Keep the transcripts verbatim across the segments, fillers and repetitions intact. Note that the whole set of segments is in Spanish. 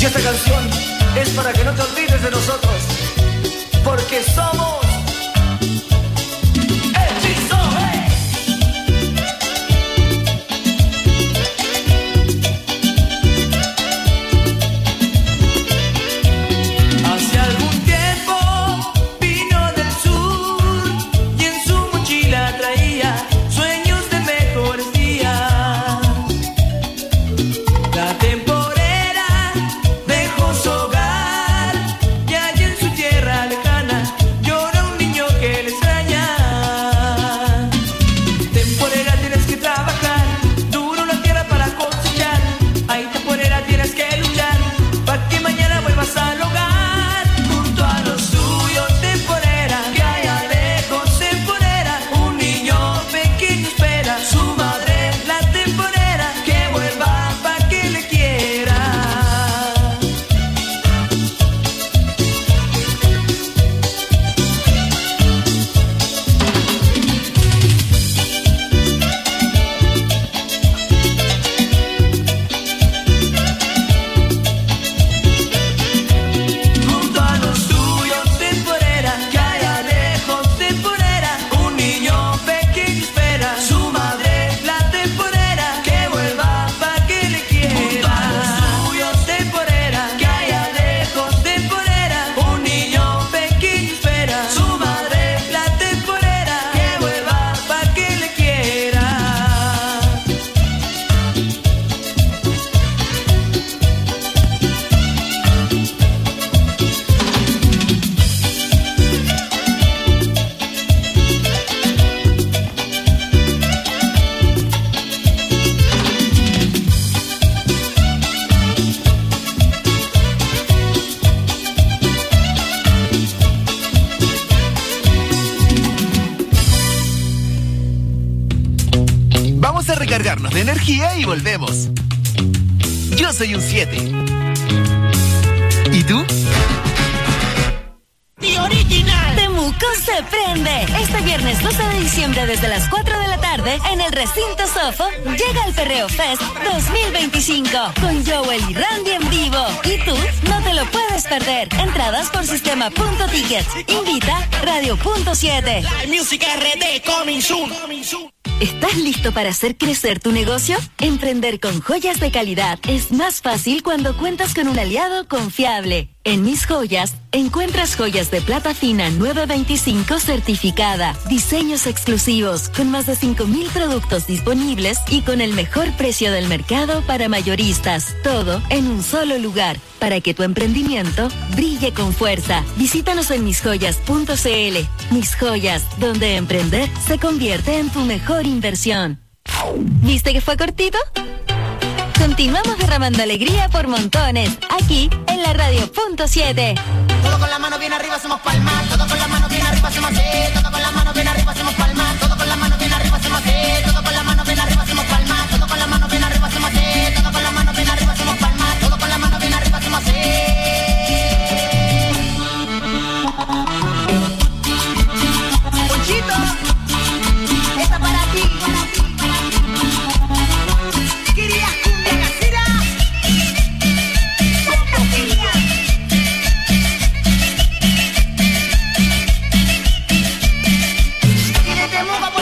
Y esta canción es para que no te olvides de nosotros, porque somos recargarnos de energía y volvemos. Yo soy un siete. ¿Y tú? Original. Temuco se prende. Este viernes doce de diciembre desde las cuatro de la tarde en el recinto Sofo llega el Perreo Fest dos mil veinticinco con Joel y Randy en vivo. Y tú no te lo puedes perder. Entradas por sistema punto tickets. Invita Radio Punto siete. La música R D coming soon. ¿Estás listo para hacer crecer tu negocio? Emprender con joyas de calidad es más fácil cuando cuentas con un aliado confiable. En Mis Joyas, encuentras joyas de plata fina nueve veinticinco certificada, diseños exclusivos, con más de cinco mil productos disponibles y con el mejor precio del mercado para mayoristas. Todo en un solo lugar, para que tu emprendimiento brille con fuerza. Visítanos en mis joyas punto c l. Mis Joyas, donde emprender se convierte en tu mejor inversión. ¿Viste que fue cortito? Continuamos derramando alegría por montones, aquí en la Radio Punto siete. Todo con la mano bien arriba hacemos palmas, todo con la mano bien arriba hacemos así, todo con la mano bien arriba hacemos palmas, todo con la mano bien arriba hacemos así, todo con la mano bien arriba hacemos palmas, todo con la mano bien arriba hacemos así, todo con la mano bien arriba hacemos palmas, todo con la mano bien arriba hacemos así. Ponchito, esta para ti, para ti. Querías cumbia casera, como querías. Tiene Temuco.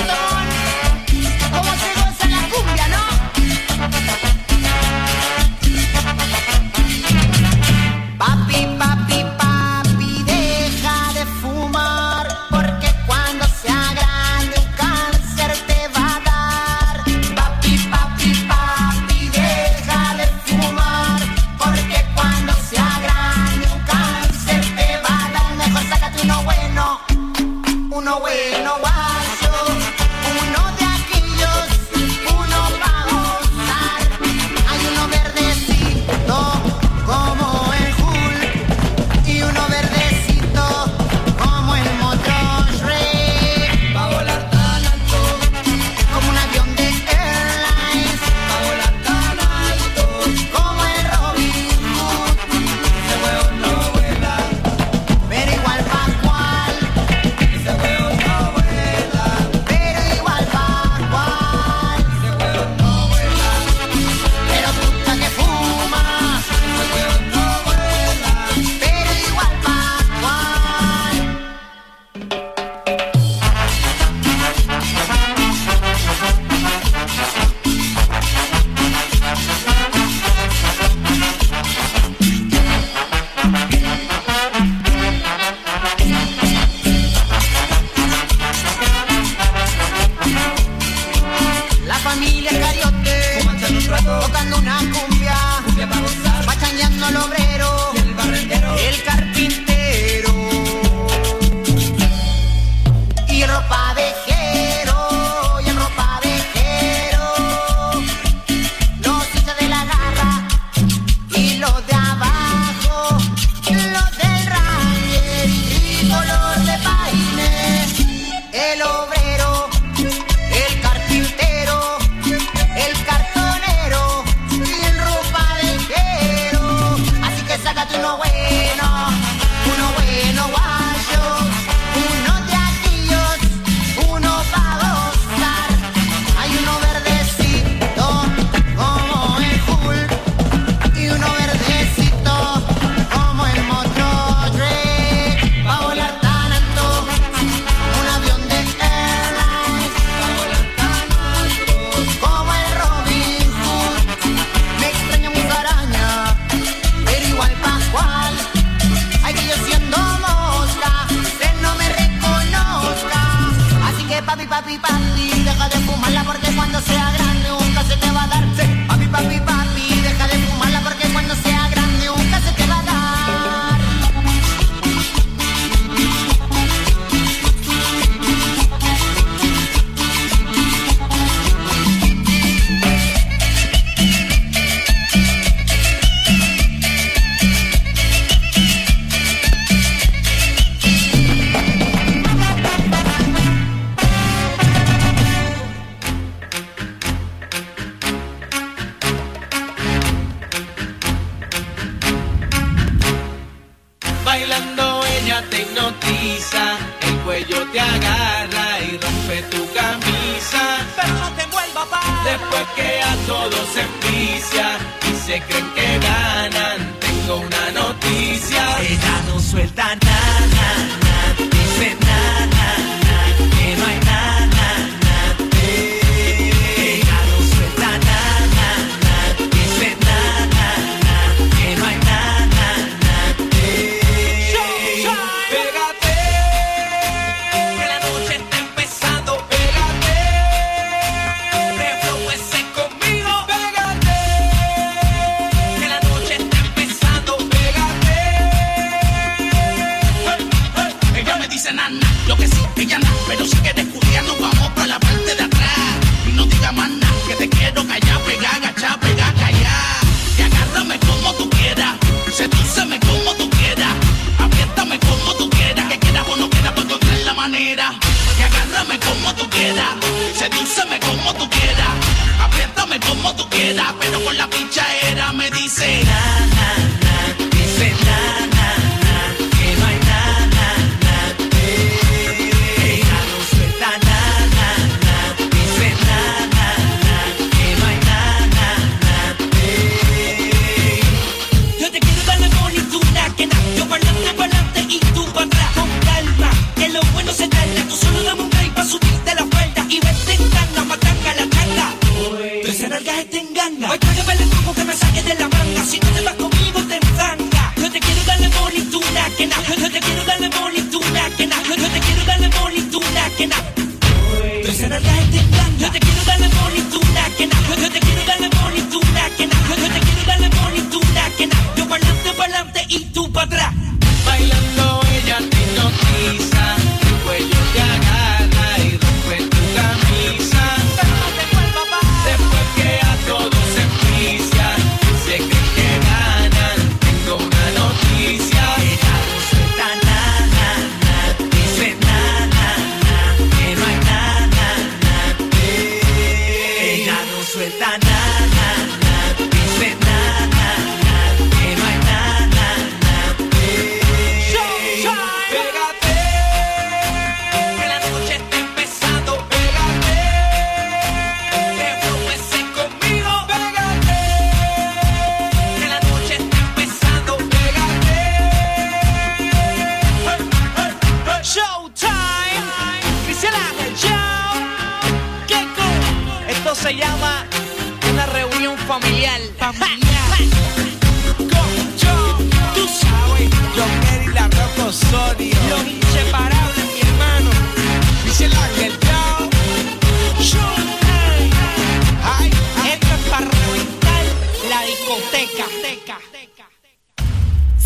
el obrero, el barrendero, el carpintero y el ropavejero, y el ropavejero, los hinchas de la garra y los de abajo, los del Ranger y color de paine, el obrero, el carpintero, el cartonero y el ropavejero. Así que sácate uno bueno, uno bueno guayo, uno de aquellos, uno pa' gozar. Hay uno verdecito como el Hulk y uno verdecito como el Motor Drake. Va a volar tan alto, un avión de airlines, va a volar tan alto como el Robin Hood. Me extraña mi araña, pero igual Pascual. Ay, que yo siendo mosca, que no me reconozca. Así que papi, papi, papi, deja de fumarla porque cuando sea grande nunca se te va a dar. Sí, papi, papi, papi, deja de fumarla porque cuando sea grande nunca se te va a dar. Bailando ella te hipnotiza, el cuello te agarra y rompe tu camisa. pero no te vuelva pa. Después que a todos se envicia y se creen que ganan, tengo una noticia. Ella no suelta nada, nada, dice nada, nada, que no hay nada, nada. Ella no suelta nada, nada, dice nada, nada, que no hay nada, nada. Pégate, que la noche está empezando. Pégate, reflóese conmigo. Pégate, que la noche está empezando.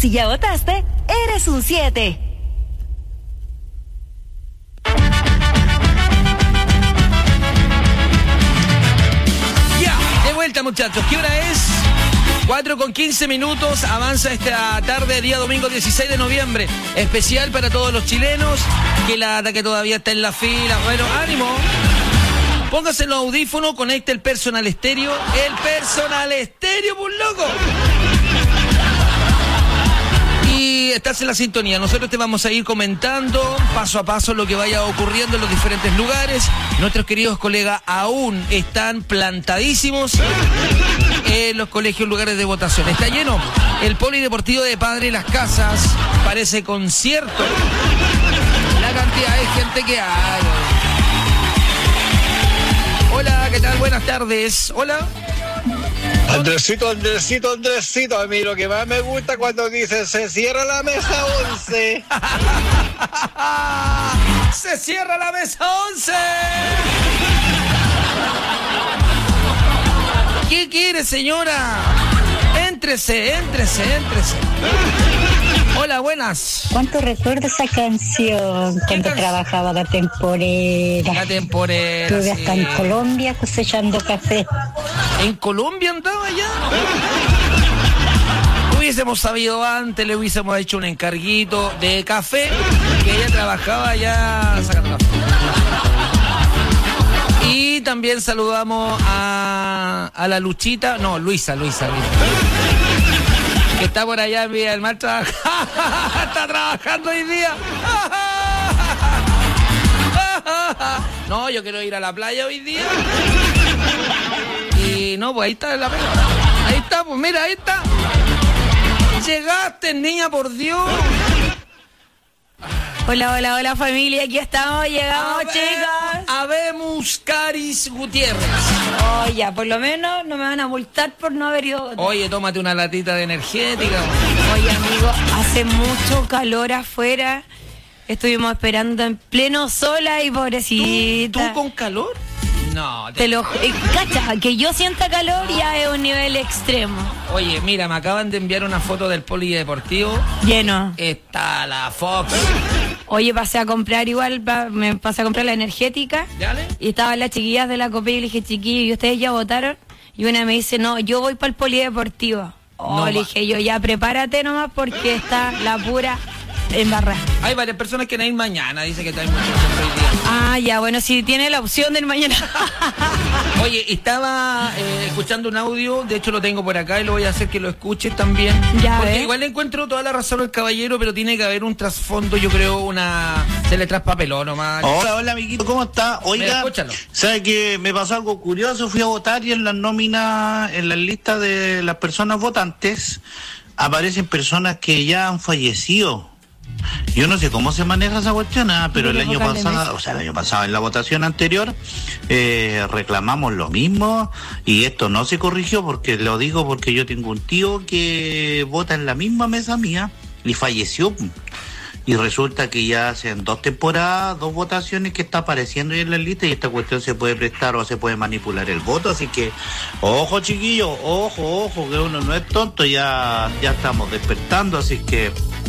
Si ya votaste, eres un siete. Ya, de vuelta, muchachos. ¿Qué hora es? cuatro con quince minutos, avanza esta tarde, día domingo dieciséis de noviembre. Especial para todos los chilenos. Que lata que todavía está en la fila. Bueno, ánimo. Póngase los audífonos, conecte el personal estéreo. El personal estéreo, por loco. Y estás en la sintonía. Nosotros te vamos a ir comentando paso a paso lo que vaya ocurriendo en los diferentes lugares. Nuestros queridos colegas aún están plantadísimos en los colegios, lugares de votación. Está lleno el polideportivo de Padre Las Casas. Parece concierto. La cantidad de gente que hay. Hola, ¿qué tal? Buenas tardes. Hola. Andresito, Andresito, Andresito, a mí lo que más me gusta cuando dice se cierra la mesa once. Se cierra la mesa once. ¿Qué quiere, señora? Éntrese, éntrese, éntrese. Hola, buenas. ¿Cuánto recuerdo esa canción cuando can... trabajaba la temporera? La temporera. Estuve sí. hasta en Colombia cosechando café. ¿En Colombia andaba ya? Hubiésemos sabido antes, le hubiésemos hecho un encarguito de café, que ella trabajaba ya sacando café. Y también saludamos a, a la Luchita, no, Luisa, Luisa, Luisa. Que está por allá en Villa del Mar trabajando. Está trabajando hoy día. No, yo quiero ir a la playa hoy día. Y no, pues ahí está la pega. Ahí está, pues mira, ahí está. Llegaste, niña, por Dios. Hola, hola, hola familia, aquí estamos, llegamos, Habe- chicas. Habemos Caris Gutiérrez. Oh, ya, por lo menos no me van a multar por no haber ido a votar. Oye, tómate una latita de energética. Oye, amigo, hace mucho calor afuera. Estuvimos esperando en pleno sol y ¿Tú, pobrecita. ¿Tú con calor? No. Te lo ju- eh, cacha, que yo sienta calor ya es un nivel extremo. Oye, mira, me acaban de enviar una foto del polideportivo. Lleno. Está la Fox. Oye, pasé a comprar igual, pa- me pasé a comprar la energética. ¿Dale? Y estaban las chiquillas de la Copé y le dije, chiquillos, ¿y ustedes ya votaron? Y una me dice, no, yo voy para el polideportivo. Oh, No le va. dije yo, ya prepárate nomás porque está la pura embarrada. Hay varias personas que van a ir mañana, dice que está en mucho tiempo hoy día. Ah, ya, bueno, si tiene la opción del mañana. Oye, estaba eh, escuchando un audio, de hecho lo tengo por acá y lo voy a hacer que lo escuches también. Ya, porque ¿eh? igual le encuentro toda la razón al caballero, pero tiene que haber un trasfondo, yo creo, una... Se le traspapeló nomás. Hola, hola amiguito, ¿cómo está? Mira, Oiga, escúchalo. ¿sabe que me pasó algo curioso? Fui a votar y en las nóminas, en la lista de las personas votantes, aparecen personas que ya han fallecido. Yo no sé cómo se maneja esa cuestión, ah, pero el año pasado, o sea, el año pasado, en la votación anterior, eh, reclamamos lo mismo y esto no se corrigió porque lo digo porque yo tengo un tío que vota en la misma mesa mía y falleció. Y resulta que ya hacen dos temporadas, dos votaciones que está apareciendo ahí en la lista y esta cuestión se puede prestar o se puede manipular el voto, así que ojo chiquillos, ojo, ojo, que uno no es tonto, ya, ya estamos despertando, así que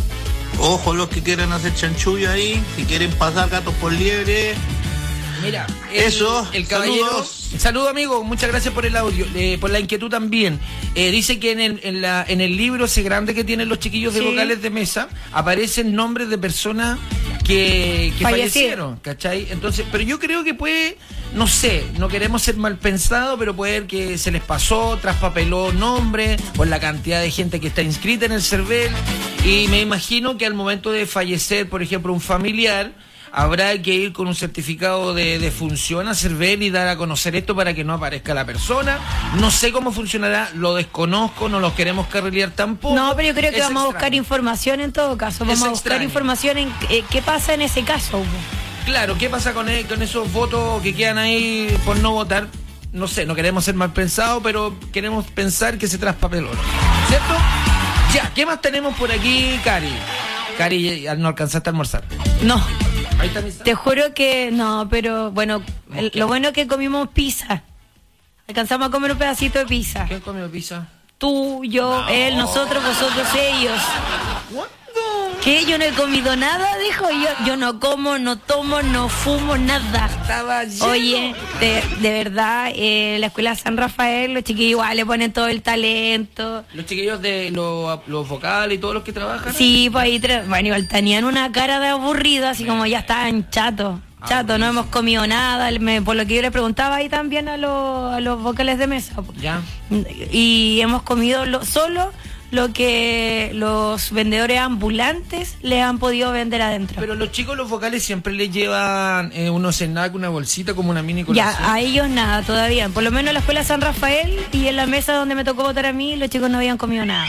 ojo los que quieren hacer chanchullo ahí, si quieren pasar gatos por liebre. Mira, el, Eso, el caballero. saludos. Saludo, amigo, muchas gracias por el audio, eh, por la inquietud también. Eh, dice que en el, en, la, en el libro ese grande que tienen los chiquillos de Sí. vocales de mesa, aparecen nombres de personas que, que fallecieron, ¿cachai? Entonces, pero yo creo que puede, no sé, no queremos ser mal pensados, pero puede ser que se les pasó, traspapeló nombre, por la cantidad de gente que está inscrita en el CERVEL, y me imagino que al momento de fallecer, por ejemplo, un familiar, habrá que ir con un certificado de defunción a CERVEL y dar a conocer esto para que no aparezca la persona. No sé cómo funcionará, lo desconozco, no los queremos carrilear tampoco. No, pero yo creo que Es vamos a buscar extraño. información en todo caso. Vamos Es a buscar extraño. información en eh, qué pasa en ese caso. Claro, ¿qué pasa con, el- con esos votos que quedan ahí por no votar? No sé, no queremos ser mal pensados, pero queremos pensar que se traspapeló, ¿cierto? Ya, ¿qué más tenemos por aquí, Cari? Cari, no alcanzaste a almorzar. No, Ahí está mi... te juro que no, pero bueno, el- lo bueno es que comimos pizza. Alcanzamos a comer un pedacito de pizza. ¿Quién comió pizza? Tú, yo, él, nosotros, vosotros, ellos. ¿Cuándo? ¿Qué? Yo no he comido nada, dijo. Yo, yo no como, no tomo, no fumo, nada. Estaba lleno. Oye, de, de verdad, eh, la escuela San Rafael, los chiquillos igual le ponen todo el talento. Los chiquillos de los, los vocales y todos los que trabajan. Sí, pues ahí, tra- bueno, igual tenían una cara de aburrido, así como ya estaban chatos. Chato, no hemos comido nada, me- por lo que yo le preguntaba ahí también a, los- a los vocales de mesa. Ya. Y hemos comido lo- solo lo que los vendedores ambulantes le han podido vender adentro. Pero los chicos, los vocales, siempre les llevan eh, unos snacks, una bolsita, como una mini colación. Ya, a ellos nada todavía. Por lo menos en la escuela San Rafael y en la mesa donde me tocó votar a mí, los chicos no habían comido nada.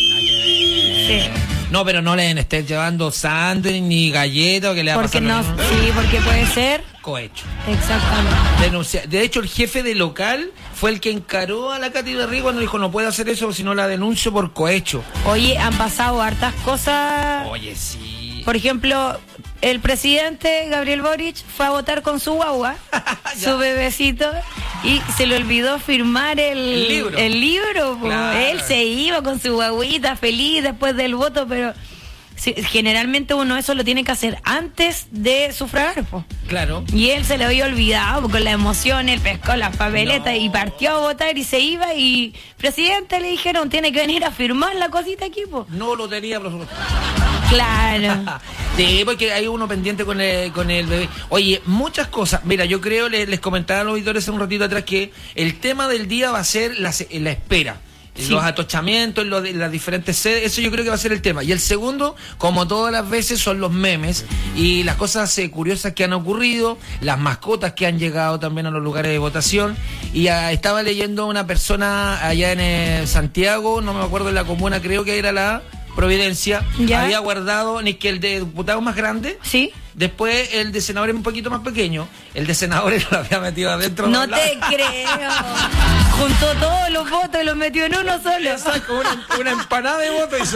Sí. No, pero no le estén llevando sándwich ni galletas, que le va a Porque pasar no, lo mismo. sí, porque puede ser. Cohecho. Exactamente. Denuncia. De hecho, el jefe de local fue el que encaró a la Katy Berry cuando dijo no puede hacer eso, si no la denuncio por cohecho. Oye, han pasado hartas cosas. Oye, sí. Por ejemplo, el presidente Gabriel Boric fue a votar con su guagua, su bebecito, y se le olvidó firmar el, El libro. el libro, po. Claro. Él se iba con su guaguita feliz después del voto, pero sí, generalmente uno eso lo tiene que hacer antes de sufragar, po. Claro. Y él se le había olvidado con la emoción, él pescó las papeletas No. y partió a votar y se iba y presidente le dijeron tiene que venir a firmar la cosita aquí, po. No lo tenía, pero... Claro. Sí, porque hay uno pendiente con el, con el bebé. Oye, muchas cosas. Mira, yo creo, les, les comentaba a los auditores hace un ratito atrás que el tema del día va a ser la, se- la espera. Sí. Los atochamientos, lo de las diferentes sedes, eso yo creo que va a ser el tema. Y el segundo, como todas las veces, son los memes y las cosas eh, curiosas que han ocurrido, las mascotas que han llegado también a los lugares de votación. Y ah, estaba leyendo una persona allá en eh, Santiago, no me acuerdo en la comuna, creo que era la Providencia, ¿Ya? había guardado ni que el de diputado más grande. Sí. Después el de senadores un poquito más pequeño. El de senadores lo había metido adentro. No doblado. te creo. Juntó todos los votos y los metió en uno solo. Exacto, una, una empanada de voto hizo.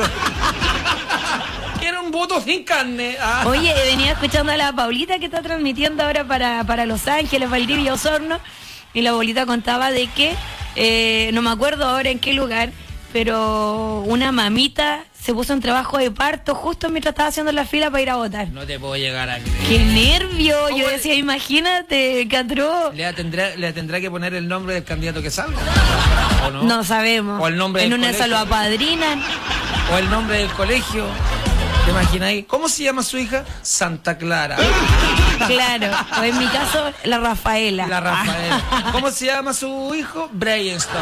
Que era un voto sin carne. Ah. Oye, venía escuchando a la Paulita que está transmitiendo ahora para, para Los Ángeles, Valdivia, Osorno, y la Paulita contaba de que, eh, no me acuerdo ahora en qué lugar, pero una mamita se puso en trabajo de parto justo mientras estaba haciendo la fila para ir a votar. No te puedo llegar a creer. ¡Qué nervio! Yo ¿Cómo decía, imagínate, Catro. Le tendrá, le tendrá que poner el nombre del candidato que salga. ¿O no? No sabemos. O el nombre en del una colegio. se lo apadrinan. O el nombre del colegio. ¿Te imagináis? ¿Cómo se llama su hija? Santa Clara. Claro. O en mi caso, la Rafaela. La Rafaela. ¿Cómo se llama su hijo? Brainstorm.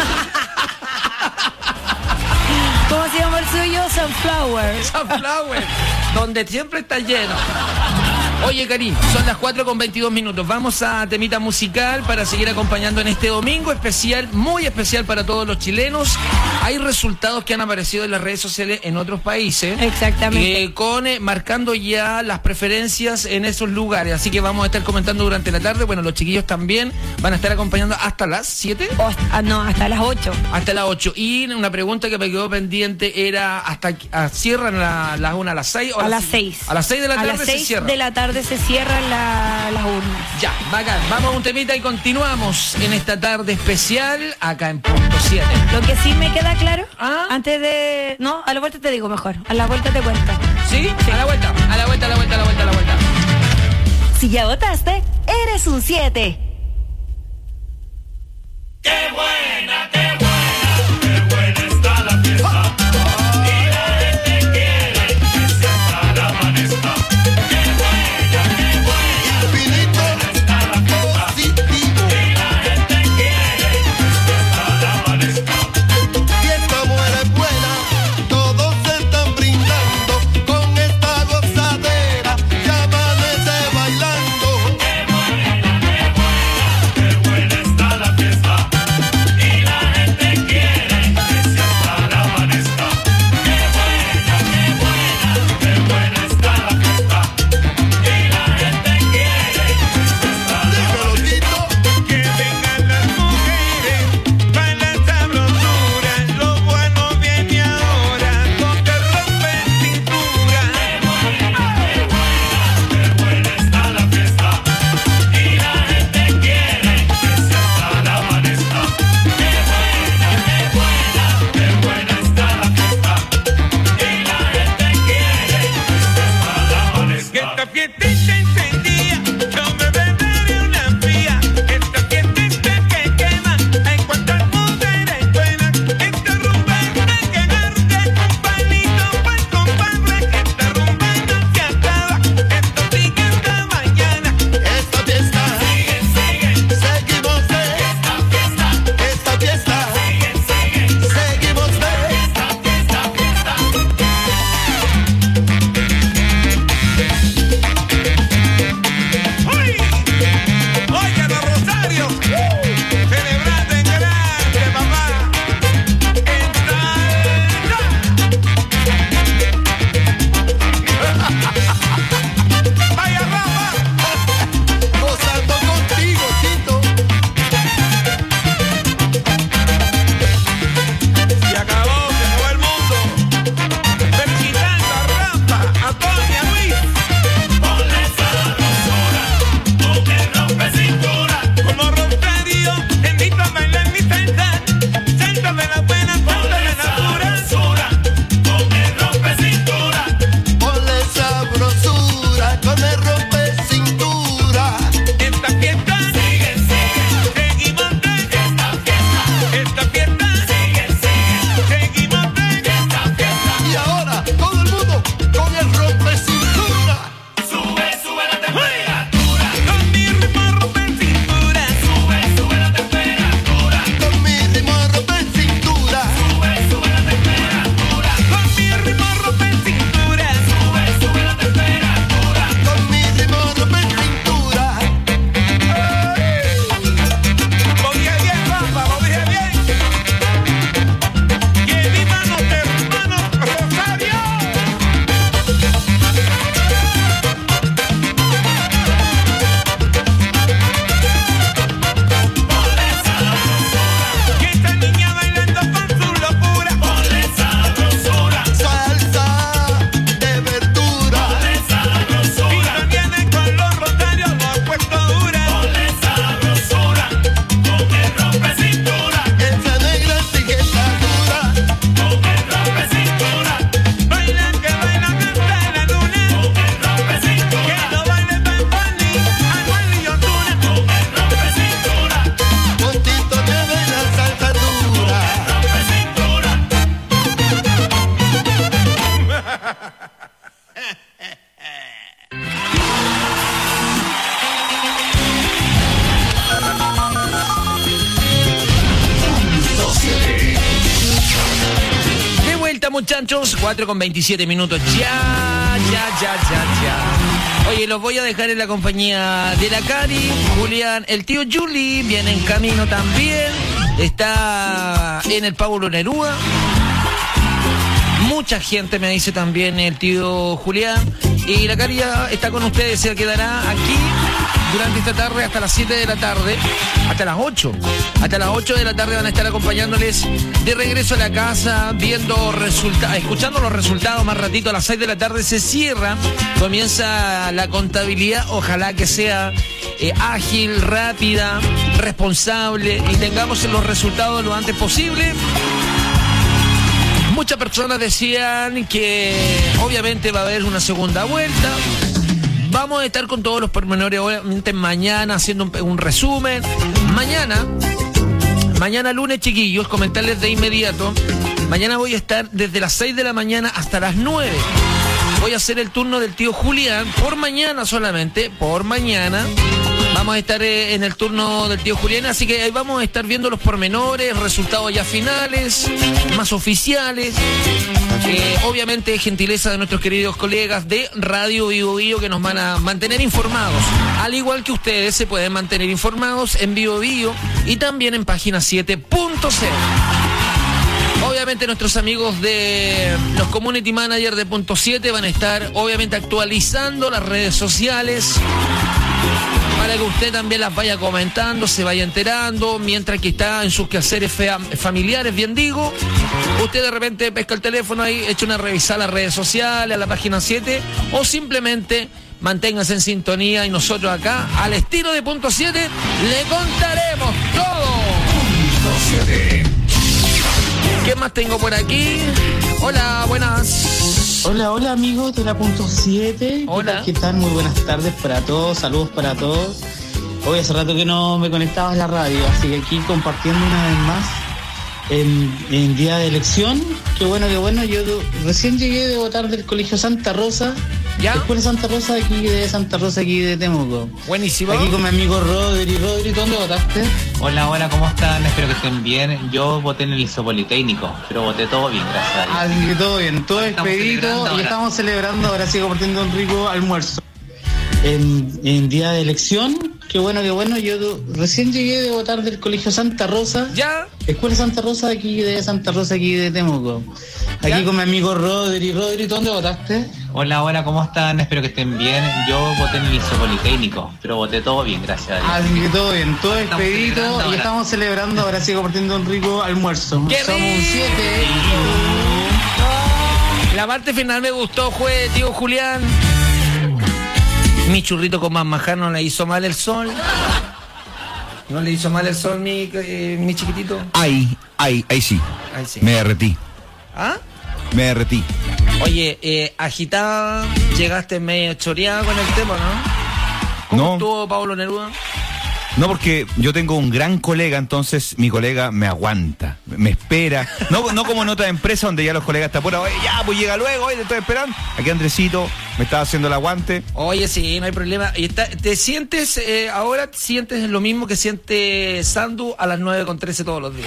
¿Cómo se llama el suyo? Sunflower. Sunflower, donde siempre está lleno. Oye, Karim, son las cuatro con veintidós minutos. Vamos a temita musical para seguir acompañando en este domingo especial, muy especial para todos los chilenos. Hay resultados que han aparecido en las redes sociales en otros países. Exactamente. eh, con eh, marcando ya las preferencias en esos lugares. Así que vamos a estar comentando durante la tarde. Bueno, los chiquillos también van a estar acompañando hasta las siete. O hasta- ah, no, hasta las ocho. Hasta las ocho. Y una pregunta que me quedó pendiente era, ¿hasta a, cierran la- las una a las seis? O A las seis. A las seis de la A tarde las se seis cierra. de la tarde se cierran la- las urnas. Ya, bacán. Vamos a un temita y continuamos en esta tarde especial acá en Punto siete. Lo que sí me queda claro, ¿Ah? antes de... No, a la vuelta te digo mejor. A la vuelta te cuento. ¿Sí? A la vuelta, a la vuelta, a la vuelta, a la vuelta, a la vuelta. Si ya votaste, eres un siete. Y esta mujer es buena, todos se están brindando con esta gozadera, ya amanece bailando. Qué buena, qué buena, qué buena está la fiesta y la De vuelta, muchachos, cuatro con veintisiete minutos. Ya, ya, ya, ya, ya. Oye, los voy a dejar en la compañía de la Cari, Julián, el tío Juli viene en camino también. Está en el Pablo Neruda. Mucha gente me dice también el tío Julián. Y la Cari ya está con ustedes, se quedará aquí durante esta tarde hasta las siete de la tarde, hasta las ocho. Hasta las ocho de la tarde van a estar acompañándoles de regreso a la casa, viendo resultados, escuchando los resultados. Más ratito a las seis de la tarde se cierra, comienza la contabilidad. Ojalá que sea eh, ágil, rápida, responsable y tengamos los resultados lo antes posible. Muchas personas decían que obviamente va a haber una segunda vuelta. Vamos a estar con todos los pormenores obviamente mañana haciendo un, un resumen. Mañana, mañana lunes, chiquillos, comentarles de inmediato. Mañana voy a estar desde las seis de la mañana hasta las nueve. Voy a hacer el turno del tío Julián por mañana solamente, por mañana. Vamos a estar eh, en el turno del tío Julián, así que ahí vamos a estar viendo los pormenores, resultados ya finales, más oficiales. Eh, obviamente gentileza de nuestros queridos colegas de Radio Vivo Vivo que nos van a mantener informados. Al igual que ustedes se pueden mantener informados en Vivo Vivo y también en página siete punto cero. Obviamente nuestros amigos de los community managers de Punto siete van a estar obviamente actualizando las redes sociales para que usted también las vaya comentando, se vaya enterando, mientras que está en sus quehaceres familiares, bien digo. Usted de repente pesca el teléfono ahí, echa una revisada a las redes sociales, a la página siete, o simplemente manténgase en sintonía y nosotros acá, al estilo de Punto siete, le contaremos todo. Punto siete. ¿Qué más tengo por aquí? Hola, buenas. Hola, hola amigos de la Punto siete. Hola. ¿Qué tal? Muy buenas tardes para todos, saludos para todos. Hoy hace rato que no me conectaba a la radio, así que aquí compartiendo una vez más en, en día de elección. Qué bueno, qué bueno. Yo recién llegué de votar del Colegio Santa Rosa. ¿Ya? Escuela Santa Rosa aquí de Santa Rosa aquí de Temuco. Buenísimo. Aquí con mi amigo Rodri. Rodri, ¿dónde votaste? Hola, hola, ¿cómo están? Espero que estén bien. Yo voté en el Liceo Politécnico, pero voté todo bien, gracias a Dios. Así que todo bien, todo expedito y ahora. estamos celebrando, ahora sí compartiendo un rico almuerzo. En, en día de elección, qué bueno, qué bueno. Yo recién llegué de votar del Colegio Santa Rosa. ¿Ya? Escuela Santa Rosa aquí de Santa Rosa aquí de Temuco. Aquí ¿Ya? Con mi amigo Rodri. Rodri, ¿dónde votaste? Hola, hola, ¿cómo están? Espero que estén bien. Yo voté en el Liceo Politécnico, pero voté todo bien, gracias a Dios. Así que todo bien, todo Estamos expedito y ahora. estamos celebrando, ahora sí compartiendo un rico almuerzo. ¡Qué Somos un siete. La parte final me gustó, fue tío Julián. Mi churrito con más manjar no le hizo mal el sol. ¿No le hizo mal el sol, mi, eh, mi chiquitito? Ahí, ahí, ahí sí. Ahí sí. Me derretí. ¿Ah? Me derretí. Oye, eh, agitada, llegaste medio choreada con el tema, ¿no? ¿Cómo No. estuvo Pablo Neruda? No, porque yo tengo un gran colega, entonces mi colega me aguanta, me espera. No, no como en otra empresa donde ya los colegas están por oye, ya, pues llega luego, oye, te estoy esperando. Aquí Andresito me estaba haciendo el aguante. Oye, sí, no hay problema. Y está, ¿te sientes, eh, ahora sientes lo mismo que siente Sandu a las nueve con trece todos los días?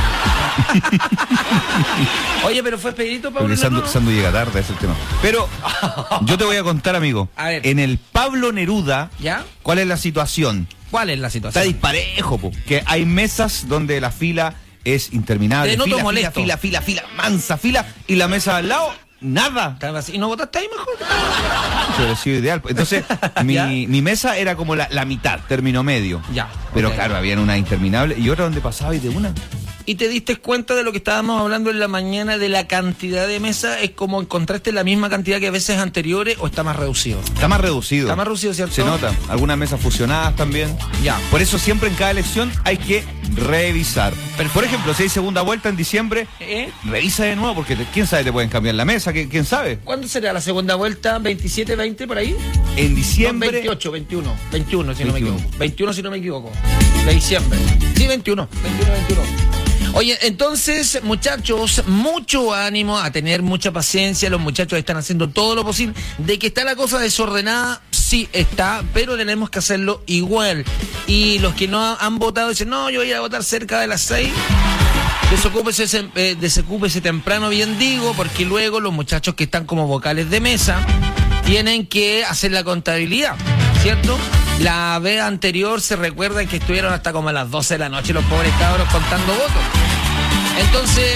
Oye, pero fue expedito, Pablo Porque Sandu, Neruda. Sandu llega tarde, ese es el tema. Pero yo te voy a contar, amigo. A ver. En el Pablo Neruda, ¿Ya? ¿cuál es la situación? ¿Cuál es la Está situación? disparejo, po, que hay mesas donde la fila es interminable. Te noto fila, molesto. fila, fila, fila, fila, mansa fila, y la mesa al lado, nada. ¿Y no votaste ahí mejor? Hubiera sido ideal. Entonces, mi, ¿Ya? mi mesa era como la, la mitad, término medio. Ya. Pero ok. claro, habían una interminable y otra donde pasaba y de una. ¿Y te diste cuenta de lo que estábamos hablando en la mañana de la cantidad de mesas? ¿Es como encontraste la misma cantidad que veces anteriores o está más reducido? Está más reducido. Está más reducido, ¿cierto? Se nota. Algunas mesas fusionadas también. Ya. Por eso siempre en cada elección hay que revisar. Pero, por ejemplo, si hay segunda vuelta en diciembre, ¿Eh? revisa de nuevo porque te- quién sabe te pueden cambiar la mesa, ¿Qui- quién sabe. ¿Cuándo será la segunda vuelta? ¿veintisiete, veinte por ahí? En diciembre. No, veintiocho, veintiuno. veintiuno si no me veintiuno. equivoco. veintiuno si no me equivoco. De diciembre. Sí, veintiuno. veintiuno, veintiuno. Oye, entonces, muchachos, mucho ánimo, a tener mucha paciencia. Los muchachos están haciendo todo lo posible. De que está la cosa desordenada, sí está, pero tenemos que hacerlo igual. Y los que no han votado dicen, no, yo voy a ir a votar cerca de las seis. Desocúpese, eh, desocúpese temprano, bien digo, porque luego los muchachos que están como vocales de mesa tienen que hacer la contabilidad, ¿cierto? La vez anterior se recuerda que estuvieron hasta como a las doce de la noche los pobres cabros contando votos. Entonces,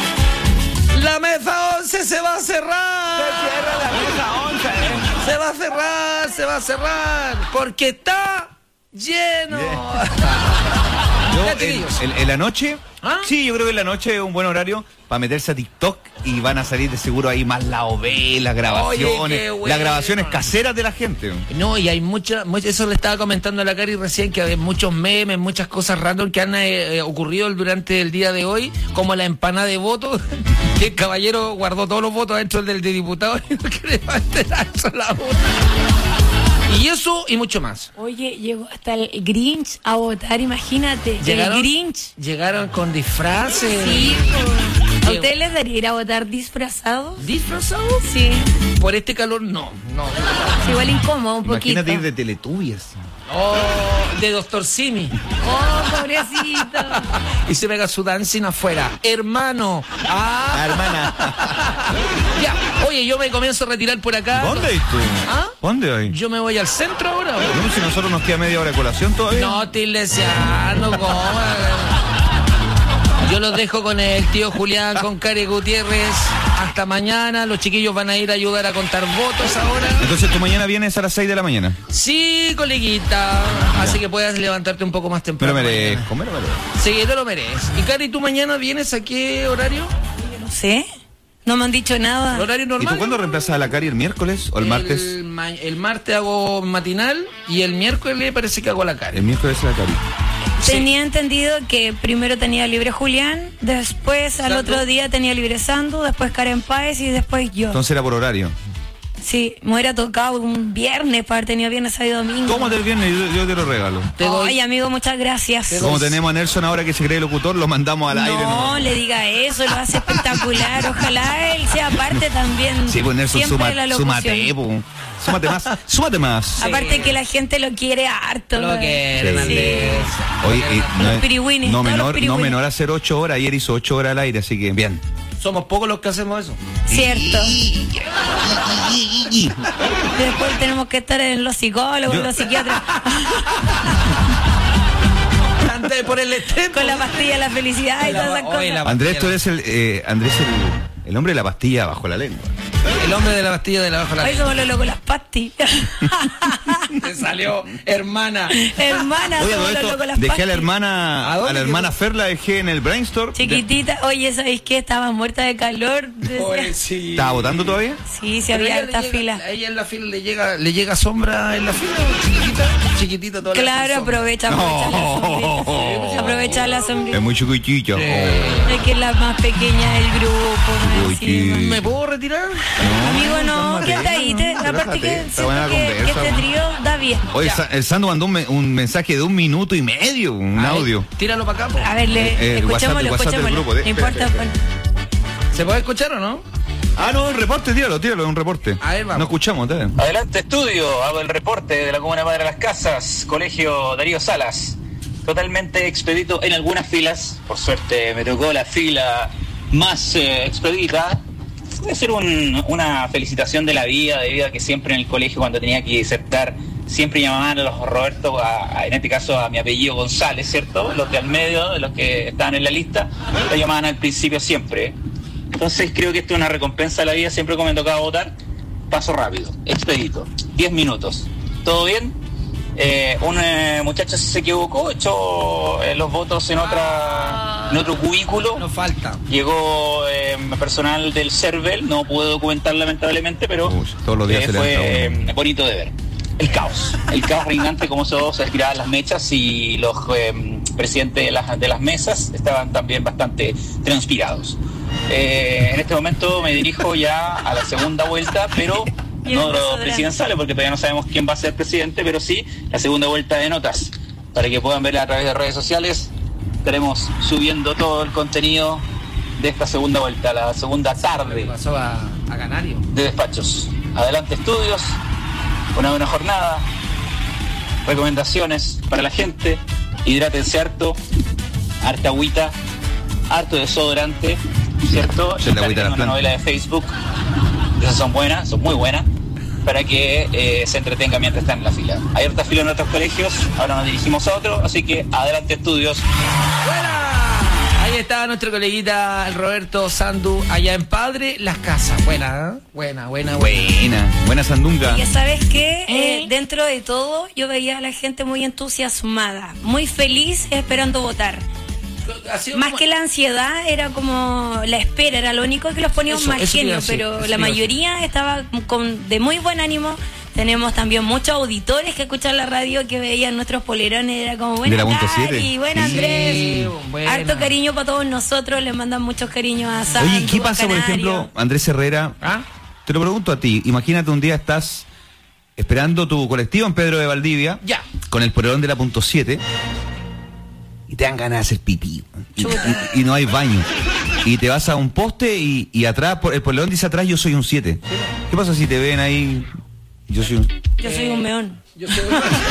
la mesa once se va a cerrar. Se cierra la mesa once, ¿eh? Se va a cerrar, se va a cerrar, porque está lleno. Yo, en, en- en la noche, ¿Ah? sí, yo creo que en la noche es un buen horario para meterse a TikTok y van a salir de seguro ahí más la O V, las grabaciones, Oye, qué bueno. las grabaciones caseras de la gente. No, y hay muchas, eso le estaba comentando a la Cari recién, que hay muchos memes, muchas cosas random que han eh, eh, ocurrido durante el día de hoy, como la empanada de votos, que el caballero guardó todos los votos dentro del de diputado y no quiere mantener la urna. Y eso y mucho más. Oye, llegó hasta el Grinch a votar, imagínate. ¿Llegaron? El Grinch. Llegaron con disfraces. Sí, po. ¿A Qué- ustedes les daría ir a votar disfrazados? ¿Disfrazados? Sí. Por este calor, no, no. Es igual incómodo un poquito. Imagínate ir de Teletubbies. Oh, de Doctor Simi. Oh, pobrecito. Y se pega su dancing afuera. Hermano. Ah, Ah, hermana. ya. Oye, yo me comienzo a retirar por acá. ¿Dónde hay tú? ¿Ah? ¿Dónde hay? Yo me voy al centro ahora. No, si nosotros nos queda media hora de colación todavía. No, estoy deseando, coma. Yo los dejo con el tío Julián, con Cari Gutiérrez. Hasta mañana. Los chiquillos van a ir a ayudar a contar votos ahora. Entonces tú mañana vienes a las seis de la mañana. Sí, coleguita. Así que puedas levantarte un poco más Me lo temprano. merezco, me lo merezco. Sí, te lo mereces. Y Cari, ¿tú mañana vienes a qué horario? No sé. No me han dicho nada. ¿El horario ¿Y normal? tú cuándo reemplazas a la Cari? ¿El miércoles o el martes? El, ma- el martes hago matinal y el miércoles parece que hago la Cari. El miércoles es la Cari. Sí. Tenía entendido que primero tenía libre Julián, después al Sandu. otro día tenía libre Sandu, después Karen Páez y después yo. Entonces era por horario. Sí, me hubiera tocado un viernes para haber tenido viernes, sábado y domingo. Tómate el viernes y yo, yo te lo regalo. Te doy- Ay, amigo, muchas gracias. Como tenemos a Nelson ahora que se cree locutor, lo mandamos al aire. No, le diga eso, lo hace espectacular. Ojalá él sea parte también. Sí, pues Nelson, siempre suma, de la locución. súmate, po. súmate más, súmate más. Aparte que la gente lo quiere harto. Lo ¿no? quieren, Sí. Andrés. Oye, eh, Los no, piriwines, no todos los menor, no piriwines. menor a hacer ocho horas, ayer hizo ocho horas al aire, así que bien. Somos pocos los que hacemos eso. Cierto. Después tenemos que estar en los psicólogos, Yo- los psiquiatras. Antes por el estrés. Con la pastilla de la felicidad y La- todas esas oye, cosas. la- Andrés, tú eres el, eh, Andrés el, el hombre de la pastilla bajo la lengua. El hombre de la pastilla de la bajo la Hoy somos los locos las pastillas. Te salió hermana. Hermana, Oye, todo somos los esto, locos las dejé a pastillas. la hermana, ¿A a, dónde la quedó? hermana Fer la dejé en el brainstorm. Chiquitita, oye, ¿sabéis qué? Estaba muerta de calor. Sí. ¿Estaba votando todavía? Sí, sí, Pero había ella le harta llega- fila. A ella en la fila le llega, le llega sombra en la fila, chiquitita, chiquitita toda la Claro, sombra. aprovecha, aprovecha la sombrita. Aprovecha la sombrita. Es muy chiquitito. Sí. Es que es la más pequeña del grupo. más Uy, encima. qué- ¿Me puedo retirar? Amigo, no, cálmate, quédate ahí. te- no, aparte relájate, que está siento buena la que, que conversa, este man. trío da bien. Oye, Ya. Sa- el Sando mandó un, me- un mensaje de un minuto y medio, un A ver, audio. Tíralo para acá. po. A ver, le, Eh, el WhatsApp- escuchémoslo, el WhatsApp del escuchémoslo. grupo, de- No importa. espera, espera, ¿Se puede escuchar o no? Ah, no, un reporte, tíralo, tíralo, un reporte. A ver, vamos. No escuchamos, dale. Adelante estudio, hago el reporte de la Comuna Madre de las Casas, Colegio Darío Salas. Totalmente expedito en algunas filas, por suerte me tocó la fila más eh, expedita. Puede ser un- una felicitación de la vida, debido a que siempre en el colegio cuando tenía que disertar, siempre llamaban a los Roberto, a- a- en este caso a mi apellido González, ¿cierto? Los de al medio, de los que estaban en la lista, lo llamaban al principio siempre. Entonces creo que esto es una recompensa de la vida, siempre que me tocaba votar, paso rápido, expedito, diez minutos. ¿Todo bien? Eh, un eh, muchacho se equivocó, echó eh, los votos en otra en otro cubículo. No falta. Llegó eh, personal del CERVEL, no pude documentar lamentablemente, pero Uy, todos los días eh, se fue levanta eh, bonito de ver. El caos, el caos reinante, como se, se tiraban las mechas y los eh, presidentes de las, de las mesas estaban también bastante transpirados. Eh, en este momento me dirijo ya a la segunda vuelta, pero Y el no paso los adelante. presidenciales, porque todavía no sabemos quién va a ser presidente, pero sí la segunda vuelta de notas, para que puedan ver a través de redes sociales estaremos subiendo todo el contenido de esta segunda vuelta, la segunda tarde. Pasó a, a Canario. De despachos. Adelante estudios, una buena jornada, recomendaciones para la gente, hidrátense harto, harta agüita, harto desodorante, ¿cierto? Sí, la agüita de la una planta. novela de Facebook, esas son buenas, son muy buenas, para que eh, se entretenga mientras están en la fila. Hay harta fila en otros colegios, ahora nos dirigimos a otro, así que adelante estudios. Ahí está nuestro coleguita el Roberto Sandu, allá en Padre Las Casas. Buena, ¿eh? Buena, buena, buena. Buena, buena sandunga. Ya sabes que eh, dentro de todo yo veía a la gente muy entusiasmada, muy feliz esperando votar. Más como... que la ansiedad era como la espera, era lo único que los ponía Eso, más eso te iba a genio, decir, pero eso la te iba a mayoría estaba con, de muy buen ánimo. Tenemos también muchos auditores que escuchan la radio, que veían nuestros polerones, era como buena De la punto Cari, siete. buena Sí, Andrés, buena. harto cariño para todos nosotros, les mandan muchos cariños a Sandu, Oye, ¿qué a pasa, por Canario? ejemplo, Andrés Herrera? ¿Ah? Te lo pregunto a ti. Imagínate un día estás esperando tu colectivo en Pedro de Valdivia, ya, con el polerón de la punto siete, y te dan ganas de hacer pipí. Y, y- y no hay baño. Y te vas a un poste y, y atrás, por- el polerón dice atrás, yo soy un siete. ¿Qué pasa si te ven ahí? Yo soy un... Yo soy un meón. Yo soy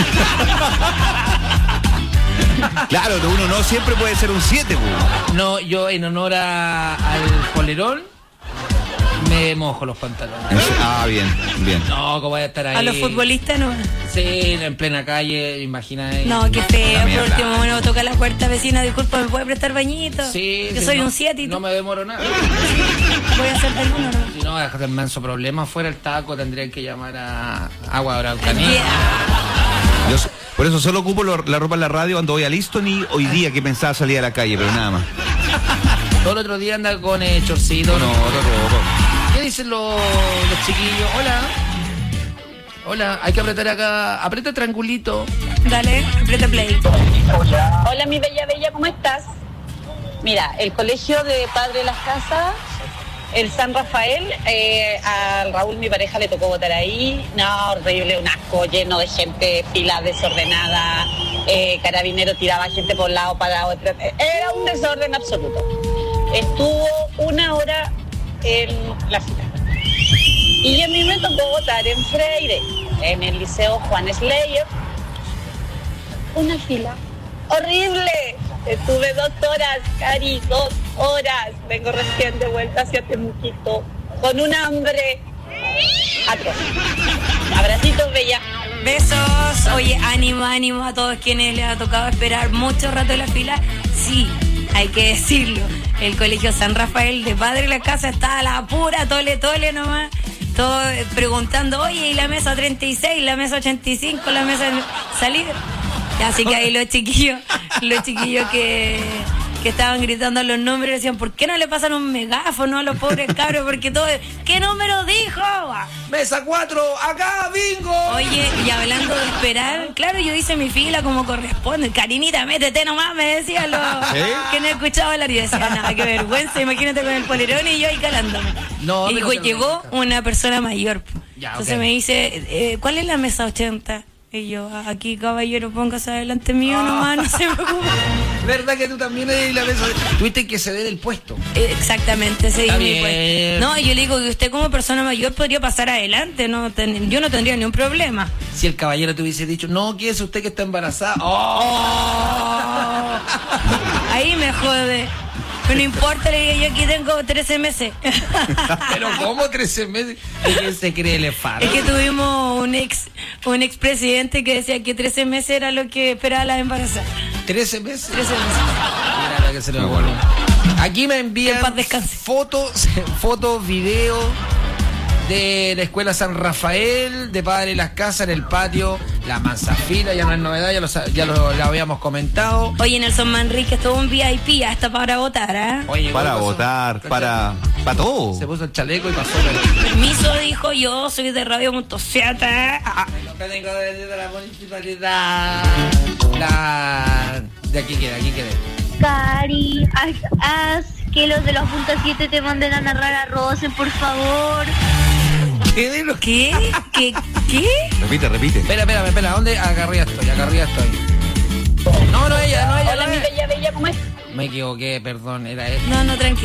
Claro, uno no siempre puede ser un siete. No, yo en honor a- al polerón me mojo los pantalones. Ah, bien, bien. No, ¿cómo voy a estar ahí? A los futbolistas no. Sí, en plena calle, imagina ahí. No, qué feo, La por mierda. último, bueno, toca la puerta, vecina, disculpa, ¿me puede prestar bañito? Sí, Yo sí, soy no, un siete y tú. No me demoro nada. Voy a hacer del uno, ¿no? Si no, dejar el manso problema fuera el taco, tendrían que llamar a Agua Araucanía. Yo so- por eso solo ocupo lo- la ropa en la radio cuando voy a Liston y hoy día que pensaba salir a la calle, pero nada más. Todo el otro día anda con eh, chorcito. No, otra ropa. ¿Qué dicen los, los chiquillos? Hola. Hola, hay que apretar acá. Aprieta triangulito. Dale, aprieta play. Hola, mi bella bella, ¿cómo estás? Mira, el colegio de Padre Las Casas, el San Rafael, eh, a Raúl, mi pareja, le tocó votar ahí. No, horrible, un asco, lleno de gente, filas desordenadas, eh, carabinero tiraba gente por un lado para otro. Era un desorden absoluto. Estuvo una hora en la fila. Y a mí me tocó votar en Freire, en el Liceo Juan Slayer. Una fila horrible. Estuve dos horas, Cari, dos horas. Vengo recién de vuelta hacia Temuquito, con un hambre atroz. Abracitos, bella. Besos. Oye, ánimo, ánimo a todos quienes les ha tocado esperar mucho rato en la fila. Sí, hay que decirlo. El colegio San Rafael de Padre Las Casas está a la pura tole tole nomás. Todo eh, preguntando, oye, ¿y la mesa treinta y seis, la mesa ochenta y cinco, la mesa salir? Así que ahí los chiquillos, los chiquillos que, que estaban gritando los números decían, ¿por qué no le pasan un megáfono a los pobres cabros? Porque todo, ¿qué número dijo? Mesa cuatro, acá, bingo. Oye, y hablando de esperar, claro, yo hice mi fila como corresponde. Carinita, métete nomás, me decían los ¿Sí? que no escuchaba hablar. Y yo decía, nada, qué vergüenza, imagínate con el polerón y yo ahí calándome. No, y pero dijo, se lo llegó una persona mayor. Ya, Entonces ok. me dice, eh, ¿cuál es la mesa ochenta? Y yo, aquí caballero, póngase adelante mío nomás, no se preocupe. ¿Verdad que tú también eres la mesa? Tuviste que ceder el puesto. Eh, Exactamente, ese Está es mi bien. puesto. No, y yo le digo que usted como persona mayor podría pasar adelante, no ten- yo no tendría ni un problema. Si el caballero te hubiese dicho, no, ¿qué es usted que está embarazada? ¡Oh! Ahí me jode. Pero no importa, le digo, yo aquí tengo trece meses. Pero ¿cómo trece meses? ¿Y quién se cree elefante? Es que tuvimos un ex un expresidente que decía que trece meses era lo que esperaba la embarazada. ¿trece meses? trece meses. Mira lo que se le ocurre. Aquí me envían fotos, fotos, videos de la escuela San Rafael, de Padre Las Casas en el patio, la mansa fila, ya no es novedad, ya lo, sa- ya lo, lo habíamos comentado. Oye, Nelson Manrique, todo un V I P hasta para votar, ¿ah? Oye, Para ¿qué pasó? votar, para, para todo. Se puso el chaleco y pasó. Permiso, dijo yo, soy de Radio punto siete. Ah. La municipalidad. La... De aquí queda, aquí queda. Cari, haz, haz que los de los puntos siete te manden a narrar a Rosen, por favor. ¿Qué de lo ¿Qué? ¿Qué? ¿Qué? Repite, repite. Espera, espera, espera, ¿dónde? Acá arriba estoy, acá arriba estoy. No, no, ella ella, no ella. Hola, mi bella, bella, ¿cómo estás? Me equivoqué, perdón, era él. No, no, tranquilo.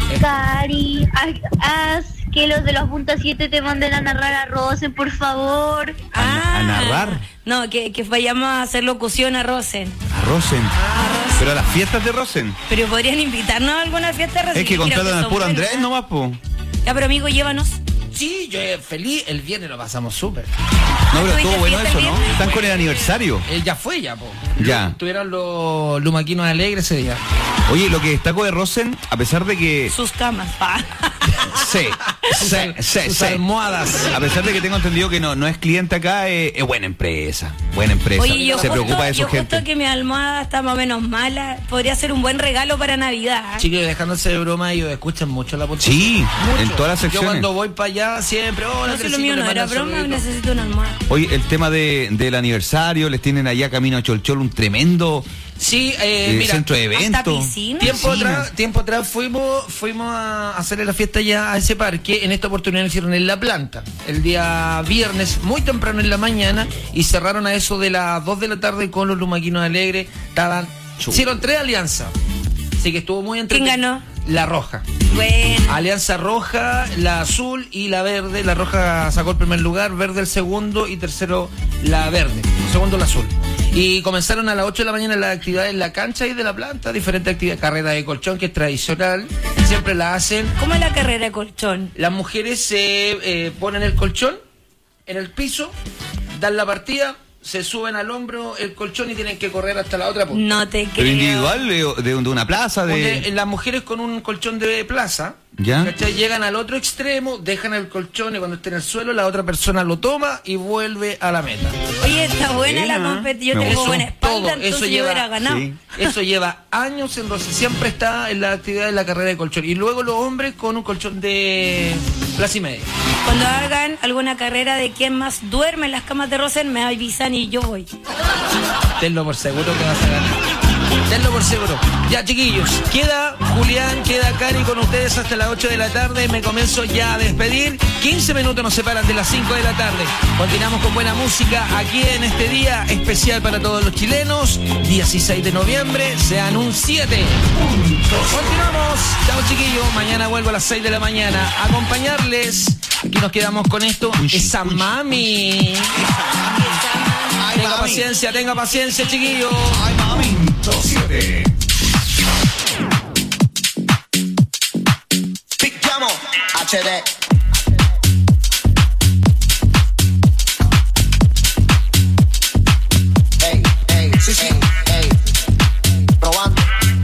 Cari, haz, haz que los de los punta siete te manden a narrar a Rosen, por favor. Ah, ¿A narrar? No, que, que vayamos a hacer locución a Rosen. A Rosen. Pero a las fiestas de Rosen. Pero podrían invitarnos a alguna fiesta de Rosen. Es que contratan al puro Andrés ¿no? nomás, po. Ya, pero amigo, llévanos. Sí, yo eh, feliz, el viernes lo pasamos súper. No, pero estuvo bueno fiesta eso, el ¿no? viernes? Están con el aniversario. Él ya fue ya, po. Ya. Tuvieron los lumaquinos alegres ese día. Oye, lo que destaco de Rosen, a pesar de que... Sus camas. Ah. Sí, sí, sí, Sus sí. almohadas. A pesar de que tengo entendido que no, no es cliente acá, es, es buena empresa. Buena empresa. Oye, yo Se justo, preocupa de su yo gente. justo que mi almohada está más o menos mala. Podría ser un buen regalo para Navidad. ¿eh? Chicos, dejándose de broma, ellos escuchan mucho la podcast. Sí, Mucho. en todas las Yo secciones. cuando voy para allá siempre, oh, No sé, lo mío no era broma, necesito una almohada. Oye, el tema de, del aniversario, les tienen allá camino a Cholchol un tremendo Sí, eh, eh, mira, centro de ¿Hasta eventos. piscina? tiempo Piscina. atrás, tiempo atrás fuimos, fuimos a hacerle la fiesta ya a ese parque. En esta oportunidad lo hicieron en La Planta, el día viernes, muy temprano en la mañana, y cerraron a eso de las dos de la tarde con los lumaquinos alegres. Estaban, hicieron tres alianzas, así que estuvo muy entretenido. ¿Quién ganó? La roja. Bueno. Alianza roja, la azul y la verde. La roja sacó el primer lugar, verde el segundo y tercero la verde. Segundo la azul. Y comenzaron a las ocho de la mañana las actividades en la cancha y de La Planta, diferentes actividades, carrera de colchón que es tradicional, siempre la hacen. ¿Cómo es la carrera de colchón? Las mujeres se eh, ponen el colchón en el piso, dan la partida, se suben al hombro el colchón y tienen que correr hasta la otra punta. No te creo. Pero individual, de, de, de una plaza, de... Porque las mujeres con un colchón de plaza, ¿ya? ¿cachai? Llegan al otro extremo, dejan el colchón y cuando esté en el suelo la otra persona lo toma y vuelve a la meta. Oye, está buena Buena. la competición. Yo Me tengo gustó. buena espalda, Todo, entonces eso yo lleva- hubiera ganado. Sí. Eso lleva años en Rosen, siempre está en la actividad de la carrera de colchón. Y luego los hombres con un colchón de plaza y media. Cuando hagan alguna carrera de quién más duerme en las camas de Rosen, me avisan y yo voy. Tenlo por seguro que vas a ganar. Tenlo por seguro. Ya, chiquillos, queda Julián, queda Cari con ustedes hasta las ocho de la tarde. Me comienzo ya a despedir. quince minutos nos separan de las cinco de la tarde. Continuamos con buena música aquí en este día especial para todos los chilenos. dieciséis de noviembre, sean un siete. Continuamos. Chao, chiquillos. Mañana vuelvo a las seis de la mañana a acompañarles. Aquí nos quedamos con esto. Esa mami. Tenga paciencia, tenga paciencia, chiquillos. Ay, mami. Dos, siete. Picchiamo H D. Ey, ey, sí, sí, ey. Probando.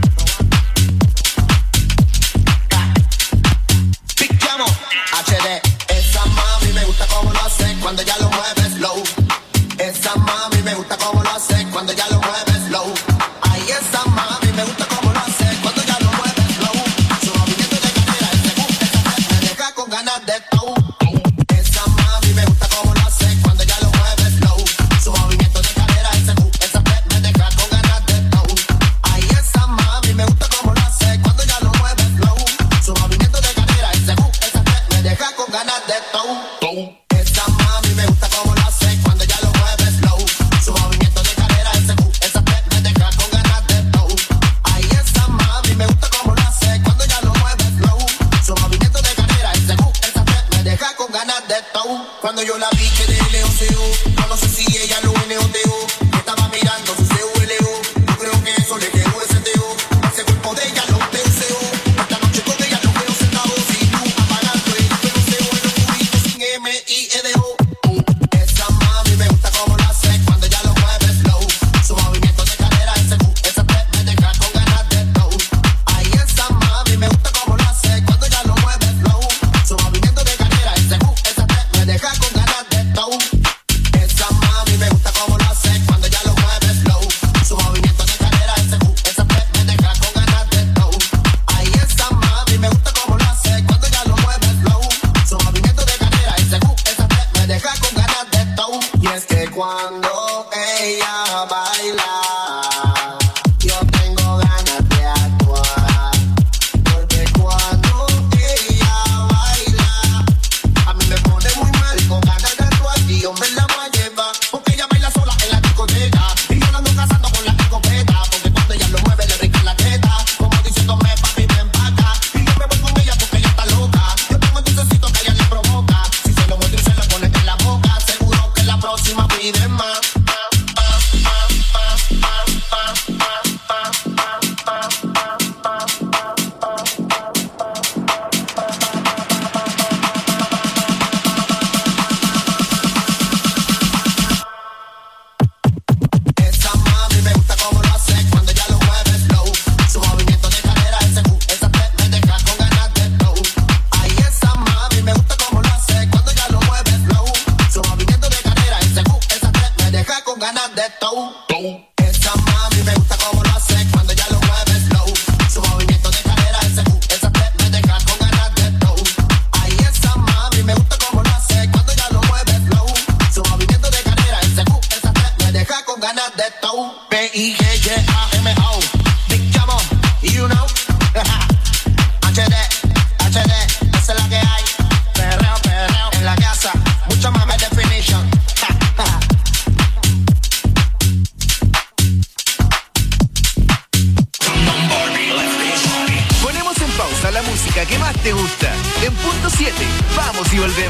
Picchiamo H D. Esa mami me gusta como lo hace cuando ya lo mueve slow. Esa mami me gusta como lo hace cuando ya lo mueve slow. Ay, esa mami me gusta como lo hace cuando ya lo mueve slow. Su movimiento de cadera, ese boom, esa step me deja con ganas de tow. Esa mami me gusta como lo hace cuando ya lo mueve slow. Su movimiento de cadera, ese boom, esa step me deja con ganas de tow. Ay, esa mami me gusta como lo hace cuando ya lo mueve slow. Su movimiento de cadera, ese boom, esa step me deja con ganas de tow. Esa mami me gusta como lo hace cuando ya lo mueve slow. Su movimiento de cadera, ese boom, esa step me deja con ganas de tow. Ay, esa mami me gusta como lo hace cuando ya lo mueve slow. Su movimiento de cadera, ese boom, esa step me deja con ganas de tow. Cuando yo la vi que de lejos se u, yo no sé si ella lo N O T U. Estaba mirando su C U L U. Yo creo que eso le quedó ese T U. Ese cuerpo de ella lo T U C U. Esta noche con ella lo veo sentado sin luz, apagando el pero C U L U sin M I E D O. Esa mami me gusta como lo hace cuando ya lo mueve slow. Su movimiento de cadera, ese boom, esa step me deja con ganas de tow. Ay, esa mami me gusta como lo hace cuando ya lo mueve slow. Su movimiento de cadera, ese boom, esa step me deja con ganas de tow. Esa mami me gusta como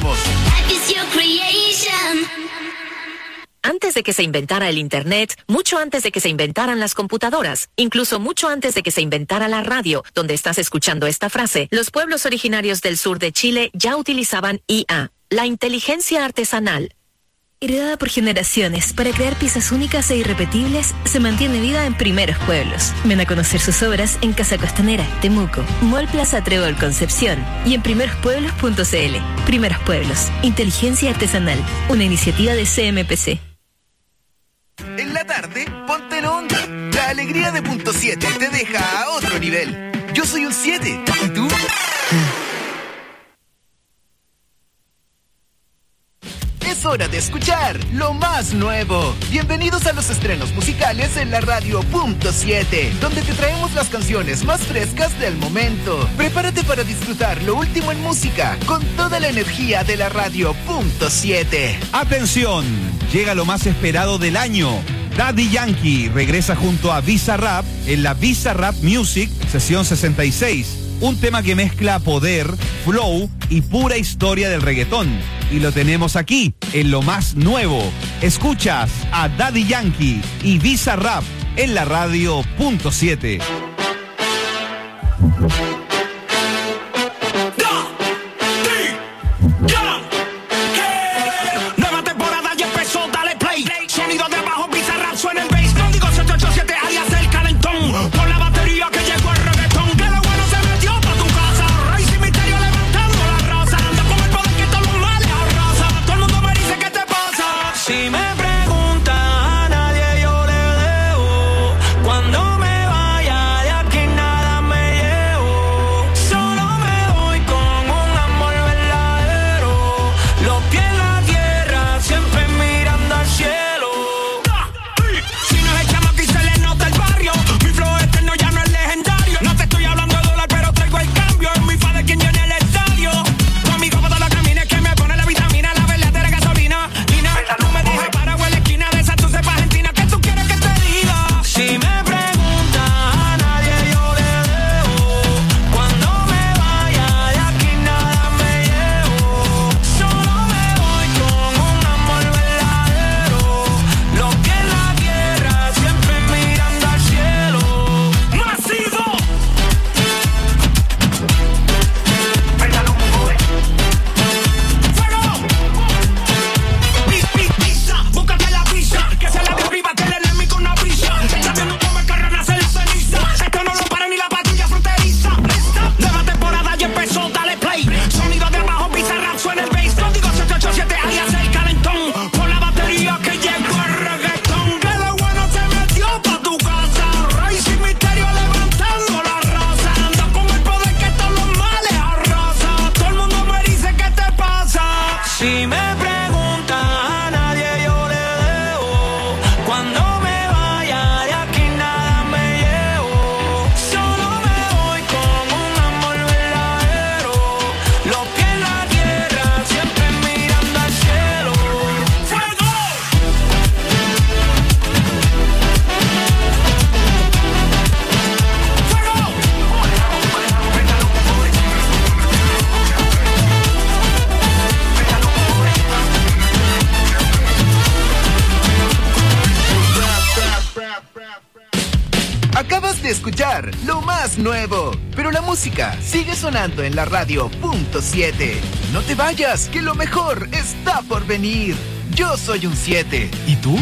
volvemos. Antes de que se inventara el Internet, mucho antes de que se inventaran las computadoras, incluso mucho antes de que se inventara la radio, donde estás escuchando esta frase, los pueblos originarios del sur de Chile ya utilizaban I A, la inteligencia artesanal. Heredada por generaciones para crear piezas únicas e irrepetibles, se mantiene viva en Primeros Pueblos. Ven a conocer sus obras en Casa Costanera, Temuco, Mall Plaza Trébol Concepción y en primeros pueblos punto c l. Primeros Pueblos, inteligencia artesanal, una iniciativa de C M P C. En la tarde, ponte en onda. La alegría de punto siete te deja a otro nivel. Yo soy un siete, ¿y tú? Es hora de escuchar lo más nuevo. Bienvenidos a los estrenos musicales en la radio punto siete, donde te traemos las canciones más frescas del momento. Prepárate para disfrutar lo último en música con toda la energía de la radio punto siete. Atención, llega lo más esperado del año. Daddy Yankee regresa junto a Bizarrap en la Bizarrap Music sesión sesenta y seis. Un tema que mezcla poder, flow y pura historia del reggaetón. Y lo tenemos aquí, en lo más nuevo. Escuchas a Daddy Yankee y Bizarrap en la radio punto siete. Nueva temporada ya empezó, dale play. Sonido de abajo, Bizarrap suena el bass. Código siete ocho siete alias el calentón. Por la batería que llegó el reggaetón. Que lo bueno se metió pa' tu casa. Rey sin misterio levantando la raza. Anda con el poder que todos los males arrasa. Todo el mundo me dice ¿qué te pasa? Si me preguntan a nadie yo le debo. Cuando me vaya de aquí nada me llevo. Solo me voy con un amor verdadero. Los pies en la tierra siempre mirando al cielo. Si no es el chamaco y se le nota el barrio. Mi flow eterno ya no es legendario. No te estoy hablando de dólar pero traigo el cambio. Es mi fa de quien llena el estadio. Conmigo por todos los caminos que me pone la vitamina. La verdadera gasolina. Lina, no me dejes para en la esquina de esa tu cepa argentina. ¿Qué tú quieres que te diga? Si me preguntas a nadie yo le debo. Cuando me vaya de aquí nada me llevo. Solo me voy con un amor verdadero. Los pies en la tierra siempre mirando al cielo. Masivo. Pisa, búscate la visa, que se la de arriba, que le mi con una brisa. Está viendo cómo el carro nace la ceniza. Esto no lo para ni la patrulla fronteriza. Nueva temporada ya empezó, dale play. Sonido de abajo, Bizarrap suena el bass. Código siete ocho siete alias el calentón. Por la batería que llegó el reggaetón. Que lo bueno se metió pa' tu casa. Rey sin misterio levantando la raza. Anda con el poder que todos los males arrasa. Todo el mundo me dice ¿qué te pasa? Si me preguntan a nadie yo le debo. Cuando me vaya de aquí nada me llevo. Solo me voy con un amor verdadero. Los pies en la tierra siempre mirando al cielo. ¡Fuego! Acabas de escuchar lo más nuevo, pero la música sigue sonando en la radio punto siete. No te vayas, que lo mejor está por venir. Yo soy un siete, ¿y tú?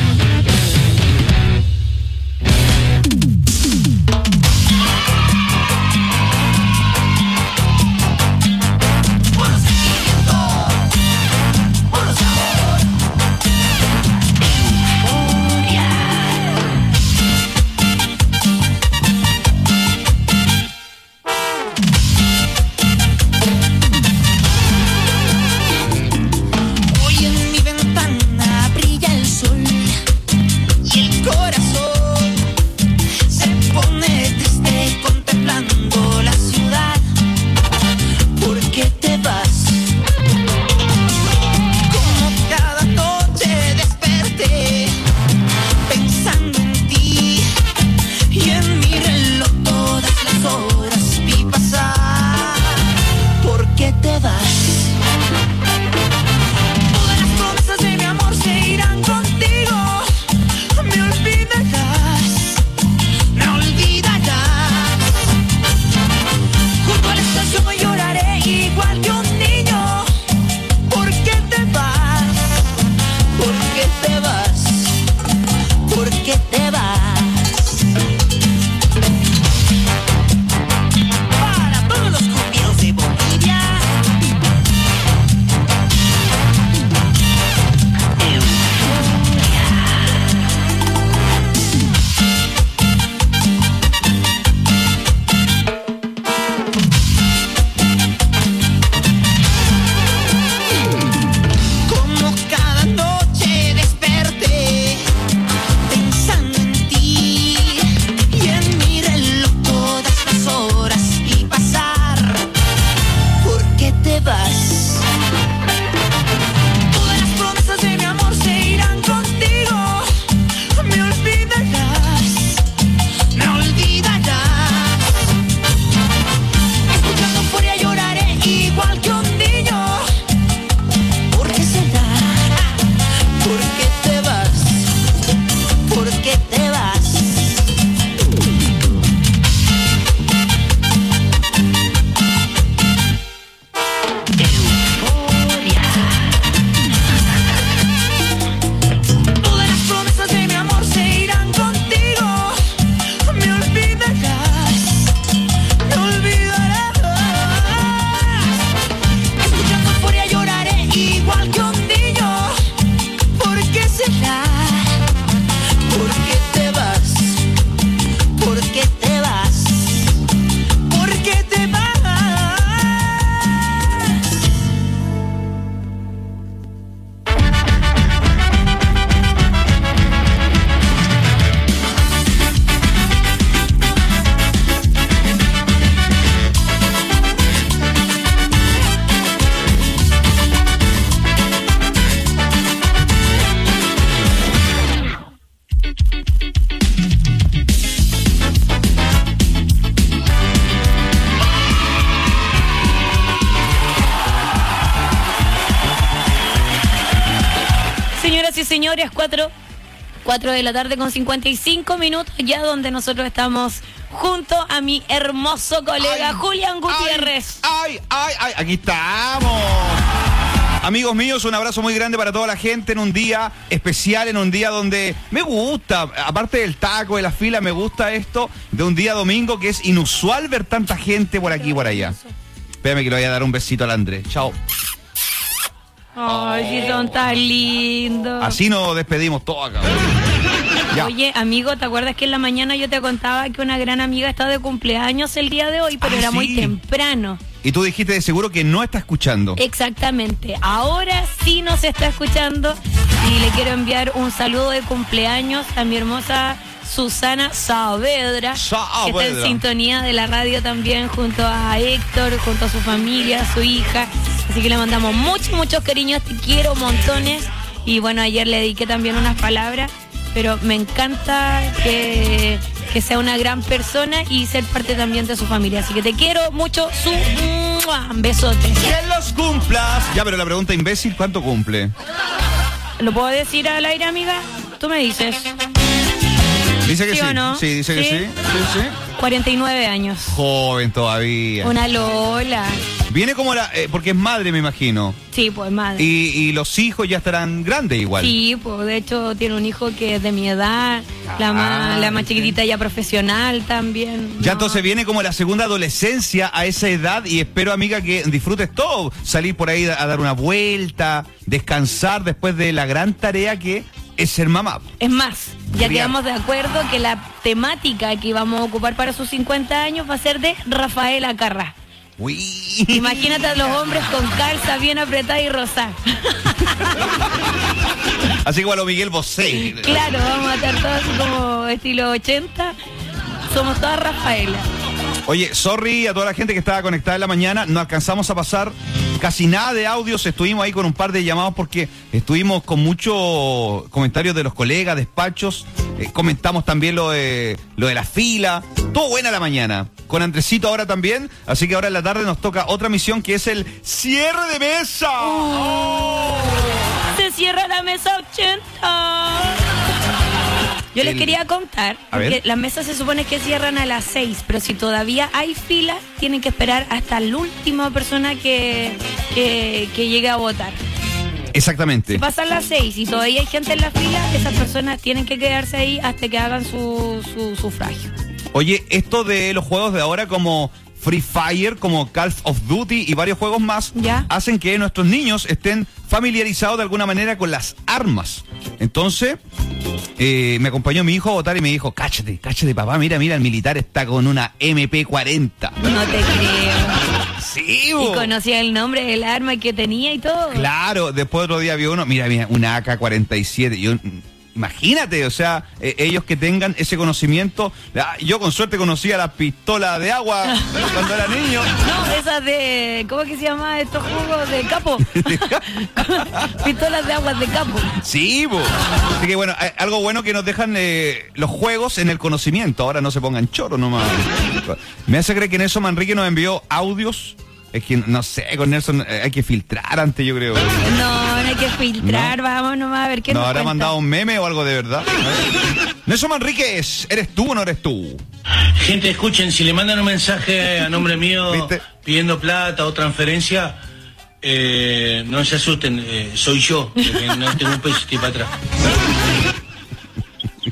Hoy en mi ventana brilla el sol. Señoras y señores, cuatro, cuatro de la tarde con cincuenta y cinco minutos, ya donde nosotros estamos junto a mi hermoso colega ay, Julián Gutiérrez. Ay, ay, ay, aquí estamos. Amigos míos, un abrazo muy grande para toda la gente en un día especial, en un día donde me gusta, aparte del taco, de la fila, me gusta esto de un día domingo que es inusual ver tanta gente por aquí y por allá. Espérame que le voy a dar un besito al Andrés. Chao. Ay, sí son tan lindos. Así nos despedimos todos acá. Ya. Oye, amigo, ¿te acuerdas que en la mañana yo te contaba que una gran amiga está de cumpleaños el día de hoy, pero ah, era sí. muy temprano? Y tú dijiste de seguro que no está escuchando. Exactamente. Ahora sí nos está escuchando y le quiero enviar un saludo de cumpleaños a mi hermosa Susana Saavedra, Saavedra, que está en sintonía de la radio también, junto a Héctor, junto a su familia, su hija. Así que le mandamos muchos, muchos cariños, te quiero montones. Y bueno, ayer le dediqué también unas palabras, pero me encanta que, que sea una gran persona y ser parte también de su familia. Así que te quiero mucho, su ¡mua! Besotes. ¡Que los cumplas! Ya, pero la pregunta imbécil, ¿cuánto cumple? ¿Lo puedo decir al aire, amiga? Tú me dices. Dice que ¿Sí sí. o no? Sí, dice que ¿Sí? sí. Sí, sí. cuarenta y nueve años. Joven todavía. Una Lola. Viene como la... Eh, porque es madre, me imagino. Sí, pues madre. Y, y los hijos ya estarán grandes igual. Sí, pues de hecho tiene un hijo que es de mi edad. La Ah, más, la más ¿viste? chiquitita ya profesional también. Ya No. entonces viene como la segunda adolescencia a esa edad y espero, amiga, que disfrutes todo. Salir por ahí a dar una vuelta, descansar después de la gran tarea que es ser mamá. Es más, ya Criar. quedamos de acuerdo que la temática que vamos a ocupar para sus cincuenta años va a ser de Rafael Acarrá. Uy. Imagínate a los hombres con calza bien apretada y rosada. Así como a lo Miguel Bosé. Claro, vamos a estar todos así como estilo ochenta. Somos todas Rafaela. Oye, sorry a toda la gente que estaba conectada en la mañana, no alcanzamos a pasar casi nada de audios, estuvimos ahí con un par de llamados porque estuvimos con muchos comentarios de los colegas, despachos, eh, comentamos también lo de, lo de la fila, todo buena la mañana, con Andresito ahora también, así que ahora en la tarde nos toca otra misión que es el cierre de mesa. Oh. Se cierra la mesa ochenta. Yo El- les quería contar, A porque ver. las mesas se supone que cierran a las seis, pero si todavía hay fila, tienen que esperar hasta la última persona que, que, que llegue a votar. Exactamente. Si pasan las seis y todavía hay gente en la fila, esas personas tienen que quedarse ahí hasta que hagan su, su sufragio. Oye, esto de los juegos de ahora como Free Fire, como Call of Duty y varios juegos más, ¿Ya? hacen que nuestros niños estén familiarizados de alguna manera con las armas. Entonces, eh, me acompañó mi hijo a votar y me dijo, cáchate, cáchate papá, mira, mira, el militar está con una eme pe cuarenta. No te creo. Sí, Y bo. conocía el nombre del arma que tenía y todo. Claro, después otro día vio uno, mira, mira, una A K cuarenta y siete. Yo, imagínate, o sea, eh, ellos que tengan ese conocimiento. Ah, yo con suerte conocía la pistola de agua cuando era niño. No, esas de... ¿Cómo que se llama estos jugos de capo? Pistolas de aguas de capo. Sí, bo. Así que bueno, eh, algo bueno que nos dejan eh, los juegos en el conocimiento. Ahora no se pongan choros nomás. Me hace creer que Nelson Manrique nos envió audios. Es que no sé, con Nelson eh, hay que filtrar antes, yo creo. No, no hay que filtrar, vamos nomás a ver qué ¿Nos nos habrá cuenta. mandado un meme o algo de verdad? Nelson Manríquez, ¿eres tú o no eres tú? Gente, escuchen, si le mandan un mensaje a nombre mío pidiendo plata o transferencia, eh, no se asusten, eh, soy yo, que no tengo un peso para atrás.